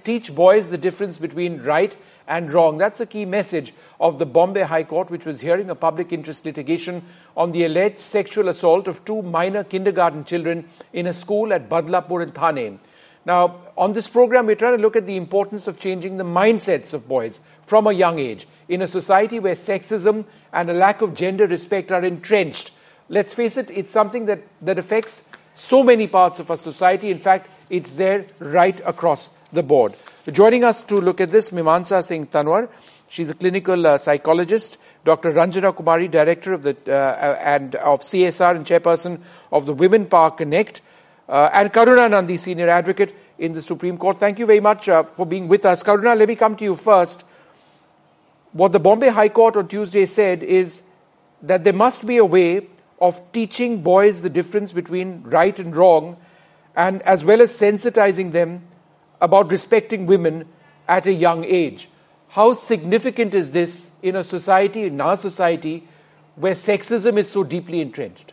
teach boys the difference between right and wrong. That's a key message of the Bombay High Court, which was hearing a public interest litigation on the alleged sexual assault of 2 minor kindergarten children in a school at Badlapur in Thane. Now, on this program, we're trying to look at the importance of changing the mindsets of boys from a young age in a society where sexism and a lack of gender respect are entrenched. Let's face it, it's something that affects so many parts of our society. In fact, it's there right across the board. Joining us to look at this, Mimamsa Singh Tanwar. She's a clinical psychologist. Dr. Ranjana Kumari, director of of CSR and chairperson of the Women Power Connect, and Karuna Nandi, senior advocate in the Supreme Court. Thank you very much for being with us. Karuna, let me come to you first. What the Bombay High Court on Tuesday said is that there must be a way of teaching boys the difference between right and wrong, and as well as sensitizing them about respecting women at a young age. How significant is this in a society, in our society, where sexism is so deeply entrenched?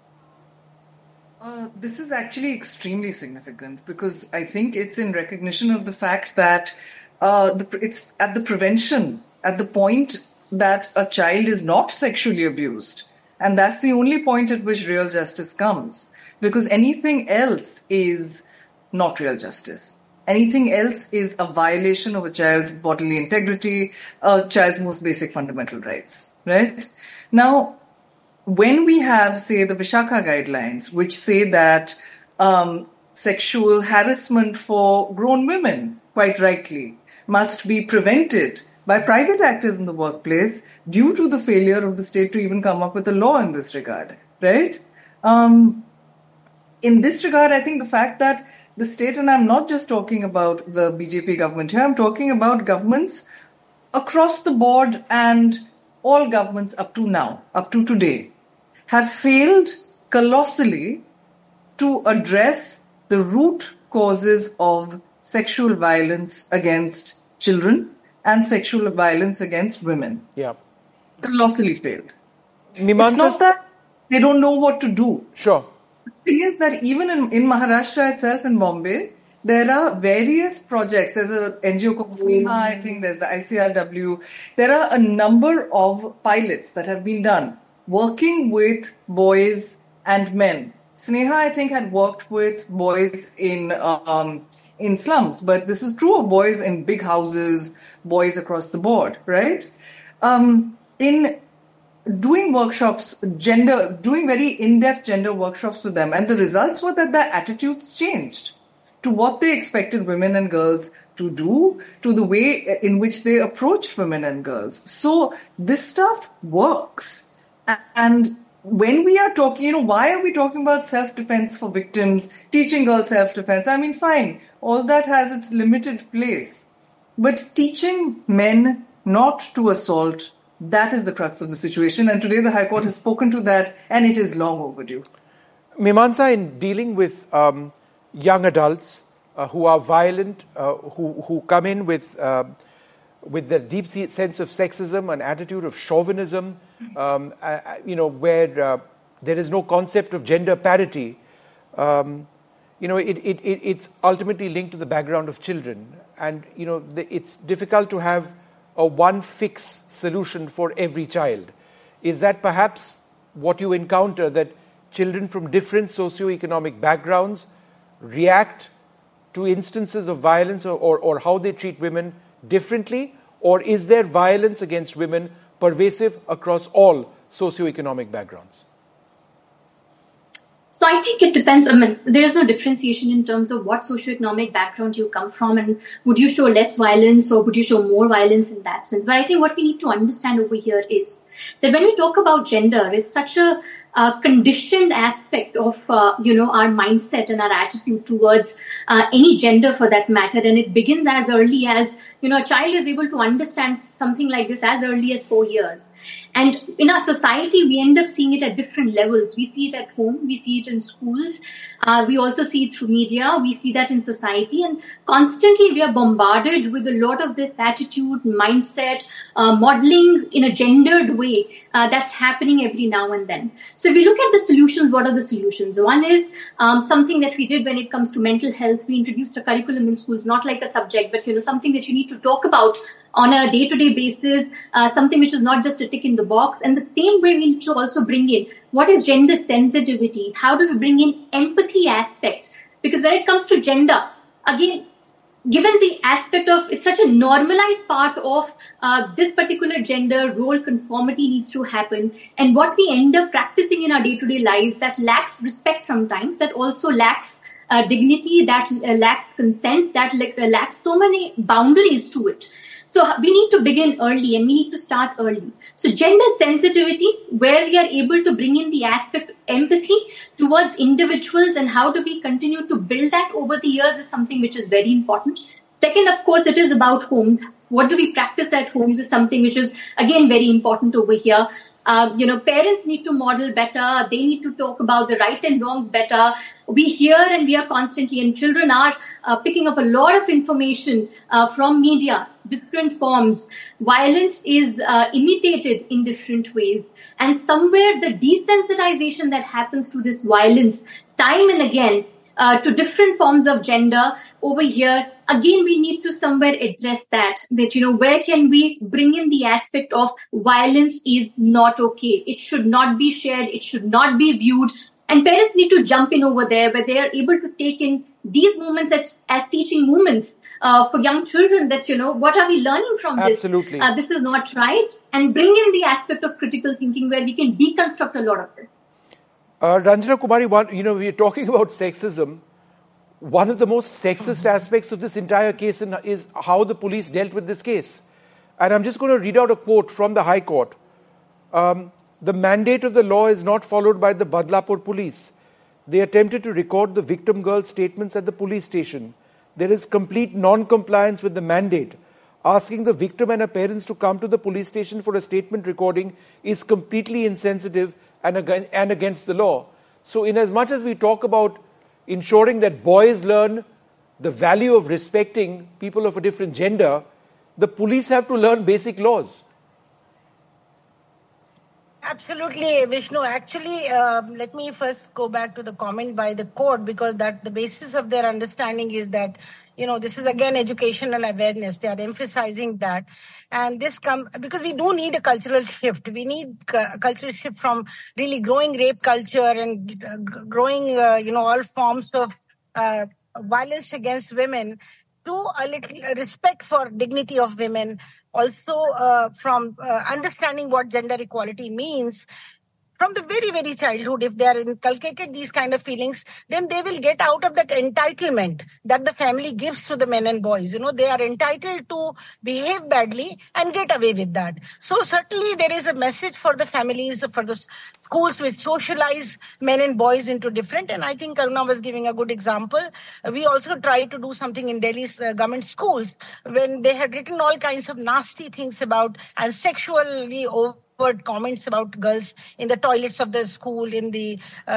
This is actually extremely significant because I think it's in recognition of the fact that it's at the prevention, at the point that a child is not sexually abused. And that's the only point at which real justice comes. Because anything else is not real justice. Anything else is a violation of a child's bodily integrity, a child's most basic fundamental rights, right? Now, when we have, say, the Vishakha guidelines, which say that sexual harassment for grown women, quite rightly, must be prevented by private actors in the workplace due to the failure of the state to even come up with a law in this regard, right? In this regard, I think the fact that the state, and I'm not just talking about the BJP government here, I'm talking about governments across the board and all governments up to now, up to today, have failed colossally to address the root causes of sexual violence against children and sexual violence against women. Yeah. Colossally failed. Mimamsa, it's not that they don't know what to do. Sure. The thing is that even in Maharashtra itself, in Bombay, there are various projects. There's an NGO called Sneha, I think there's the ICRW. There are a number of pilots that have been done working with boys and men. Sneha, I think, had worked with boys in slums, but this is true of boys in big houses, boys across the board, right? In doing workshops, doing very in-depth gender workshops with them, and the results were that their attitudes changed to what they expected women and girls to do, to the way in which they approached women and girls. So this stuff works. And when we are talking, why are we talking about self-defense for victims, teaching girls self-defense? I mean, fine, all that has its limited place. But teaching men not to assault, that is the crux of the situation. And today the High Court has spoken to that, and it is long overdue. Mimamsa, in dealing with young adults who are violent, who come in with the deep sense of sexism, an attitude of chauvinism, where there is no concept of gender parity, it's ultimately linked to the background of children. And, it's difficult to have a one fix solution for every child. Is that perhaps what you encounter, that children from different socioeconomic backgrounds react to instances of violence or how they treat women differently? Or is there violence against women pervasive across all socioeconomic backgrounds? So I think it depends. I mean, there is no differentiation in terms of what socioeconomic background you come from, and would you show less violence or would you show more violence in that sense. But I think what we need to understand over here is that when we talk about gender, is such a conditioned aspect of our mindset and our attitude towards any gender for that matter, and it begins as early as a child is able to understand something like this as early as 4 years. And in our society, we end up seeing it at different levels. We see it at home, we see it in schools, We also see it through media. We see that in society, and constantly we are bombarded with a lot of this attitude, mindset, modeling in a gendered way that's happening every now and then. So if we look at the solutions, what are the solutions? One is something that we did when it comes to mental health. We introduced a curriculum in schools, not like a subject, but something that you need to talk about on a day-to-day basis, something which is not just a tick in the box. And the same way we need to also bring in what is gender sensitivity? How do we bring in empathy aspect? Because when it comes to gender, again, given the aspect of it's such a normalized part of this particular gender role, conformity needs to happen. And what we end up practicing in our day-to-day lives that lacks respect sometimes, that also lacks dignity, that lacks consent, that lacks so many boundaries to it. So we need to begin early and we need to start early. So gender sensitivity, where we are able to bring in the aspect of empathy towards individuals and how do we continue to build that over the years is something which is very important. Second, of course, it is about homes. What do we practice at homes is something which is, again, very important over here. Parents need to model better. They need to talk about the right and wrongs better. We hear and we are constantly, and children are picking up a lot of information from media, different forms. Violence is imitated in different ways. And somewhere the desensitization that happens to this violence time and again to different forms of gender over here, again, we need to somewhere address that, where can we bring in the aspect of violence is not okay. It should not be shared. It should not be viewed. And parents need to jump in over there where they are able to take in these moments as teaching moments for young children that, what are we learning from this? Absolutely. This is not right. And bring in the aspect of critical thinking where we can deconstruct a lot of this. Ranjana Kumari, we are talking about sexism. One of the most sexist aspects of this entire case is how the police dealt with this case. And I'm just going to read out a quote from the High Court. The mandate of the law is not followed by the Badlapur police. They attempted to record the victim girl's statements at the police station. There is complete non-compliance with the mandate. Asking the victim and her parents to come to the police station for a statement recording is completely insensitive and against the law. So in as much as we talk about ensuring that boys learn the value of respecting people of a different gender, the police have to learn basic laws. Absolutely, Vishnu. Actually, let me first go back to the comment by the court, because that the basis of their understanding is that, this is again educational awareness. They are emphasizing that. And this because we do need a cultural shift. We need a cultural shift from really growing rape culture and growing, all forms of violence against women to a little respect for dignity of women. Also, from understanding what gender equality means. From the very, very childhood, if they are inculcated these kind of feelings, then they will get out of that entitlement that the family gives to the men and boys. They are entitled to behave badly and get away with that. So certainly there is a message for the families, for the schools which socialize men and boys into different. And I think Karuna was giving a good example. We also tried to do something in Delhi's government schools when they had written all kinds of nasty things about and sexually comments about girls in the toilets of the school, in the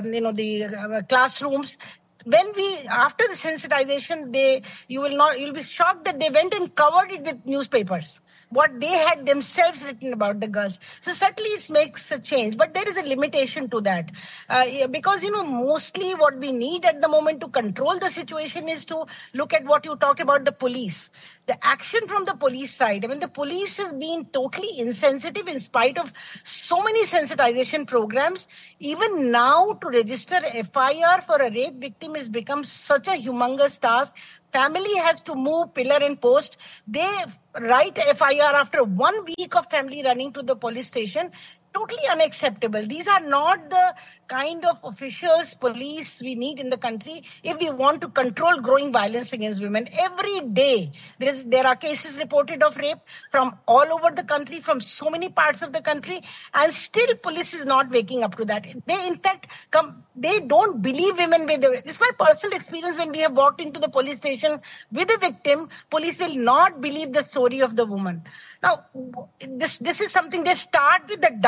classrooms. When after the sensitization, you'll be shocked that they went and covered it with newspapers, what they had themselves written about the girls. So certainly it makes a change, but there is a limitation to that. Because, mostly what we need at the moment to control the situation is to look at what you talked about, the police. The action from the police side, the police is being totally insensitive in spite of so many sensitization programs. Even now, to register FIR for a rape victim has become such a humongous task. Family has to move pillar and post. They write FIR after 1 week of family running to the police station. Totally unacceptable. These are not the kind of officials, police we need in the country if we want to control growing violence against women. Every day there are cases reported of rape from all over the country, from so many parts of the country, and still police is not waking up to that. They in fact they don't believe women. This is my personal experience. When we have walked into the police station with a victim, police will not believe the story of the woman. Now, this is something they start with the doubt.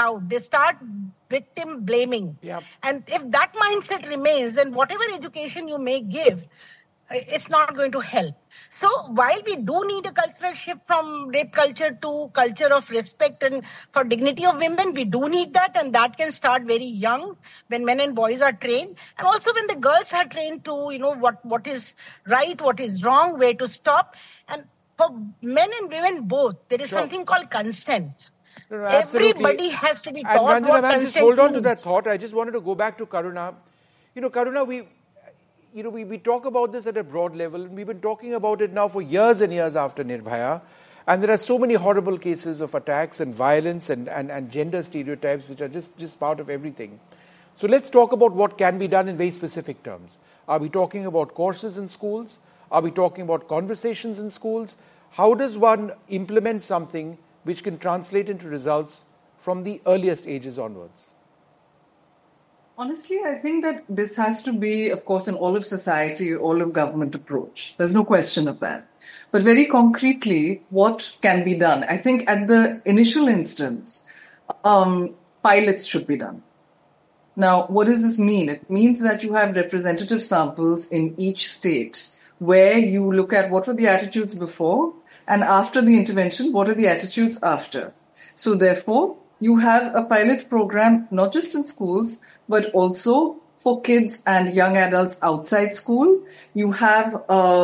out. They start victim blaming. Yep. And if that mindset remains, then whatever education you may give, it's not going to help. So while we do need a cultural shift from rape culture to culture of respect and for dignity of women, we do need that, and that can start very young when men and boys are trained, and also when the girls are trained to, what is right, what is wrong, where to stop. And for men and women both, there is something called consent. No, everybody has to be taught and what Ranjana, consent just hold on means. to that thought. I just wanted to go back to Karuna. Karuna, we talk about this at a broad level. We've been talking about it now for years and years after Nirbhaya. And there are so many horrible cases of attacks and violence and gender stereotypes which are just part of everything. So let's talk about what can be done in very specific terms. Are we talking about courses in schools? Are we talking about conversations in schools? How does one implement something which can translate into results from the earliest ages onwards? Honestly, I think that this has to be, of course, an all of society, all of government approach. There's no question of that. But very concretely, what can be done? I think at the initial instance, pilots should be done. Now, what does this mean? It means that you have representative samples in each state where you look at what were the attitudes before and after the intervention, what are the attitudes after. So therefore, you have a pilot program, not just in schools, but also for kids and young adults outside school. You have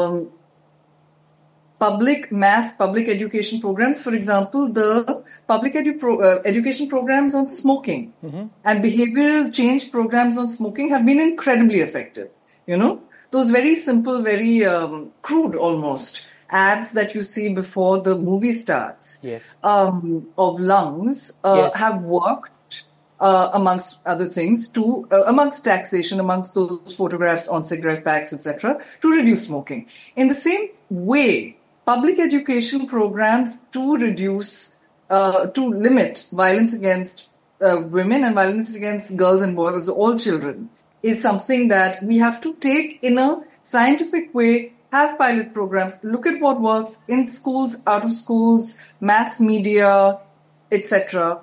public education programs. For example, the public education programs on smoking and behavioral change programs on smoking have been incredibly effective. Those very simple, very crude almost ads that you see before the movie starts of lungs have worked, amongst other things, to amongst taxation, amongst those photographs on cigarette packs, etc., to reduce smoking. In the same way, public education programs to reduce, to limit violence against women and violence against girls and boys, all children, is something that we have to take in a scientific way. Have pilot programs, look at what works in schools, out of schools, mass media, etc.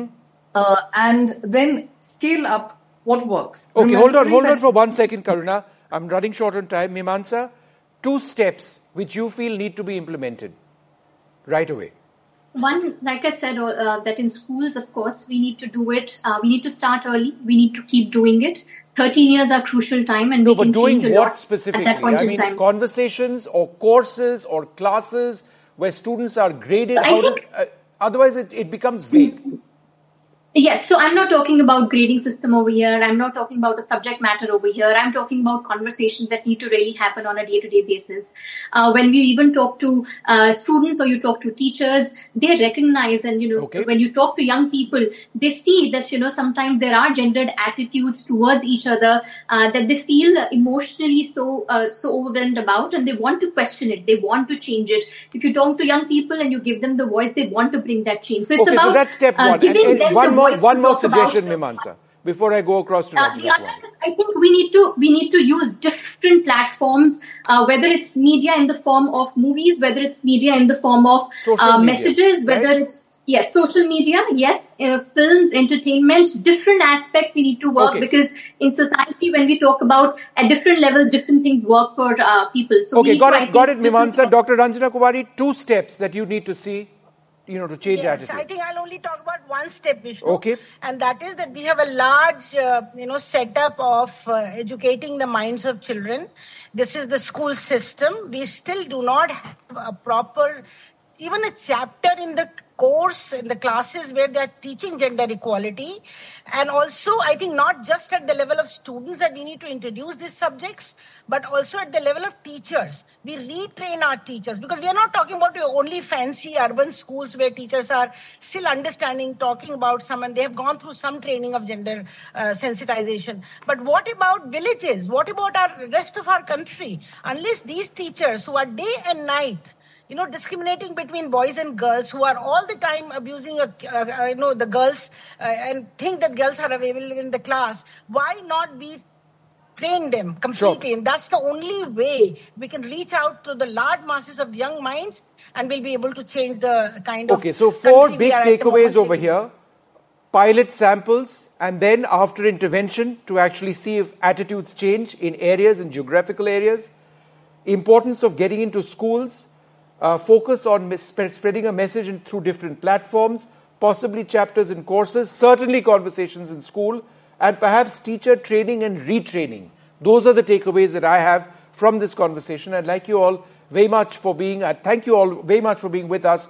And then scale up what works. Okay, hold on for 1 second, Karuna. I'm running short on time. Mimamsa, 2 steps which you feel need to be implemented right away. One, like I said, that in schools, of course, we need to do it. We need to start early. We need to keep doing it. 13 years are crucial time, and we can change a lot. But doing what specifically? At that point in time. Conversations or courses or classes where students are graded. Otherwise, it becomes vague. Yes, so I'm not talking about grading system over here. I'm not talking about a subject matter over here. I'm talking about conversations that need to really happen on a day-to-day basis. When we even talk to students or you talk to teachers, they recognize, and when you talk to young people, they see that sometimes there are gendered attitudes towards each other that they feel emotionally so overwhelmed about, and they want to question it. They want to change it. If you talk to young people and you give them the voice, they want to bring that change. So it's about so that's step one. Giving them the one more suggestion, Mimamsa, before I go across to Rajna. I think we need to use different platforms, whether it's media in the form of movies, whether it's media in the form of messages, whether it's social media, films, entertainment, different aspects we need to work because in society, when we talk about at different levels, different things work for people. So got it, Mimamsa. Dr. Ranjana Kuwari, 2 steps that you need to see, to change attitude. I think I'll only talk about one step, Vishnu. Okay. And that is that we have a large, setup of educating the minds of children. This is the school system. We still do not have a proper, even a chapter in the course, in the classes where they are teaching gender equality. And also, I think not just at the level of students that we need to introduce these subjects, but also at the level of teachers. We retrain our teachers, because we are not talking about only fancy urban schools where teachers are still understanding, talking about they have gone through some training of gender sensitization. But what about villages? What about our rest of our country? Unless these teachers who are day and night discriminating between boys and girls, who are all the time abusing, the girls and think that girls are available in the class, why not be train them completely? Sure. And that's the only way we can reach out to the large masses of young minds, and we'll be able to change the kind of... Okay, so 4 big takeaways over here. pilot samples, and then after intervention to actually see if attitudes change in areas, in geographical areas. Importance of getting into schools, focus on spreading a message through different platforms, possibly chapters in courses, certainly conversations in school, and perhaps teacher training and retraining. Those are the takeaways that I have from this conversation. I'd like you all very much for being, thank you all very much for being with us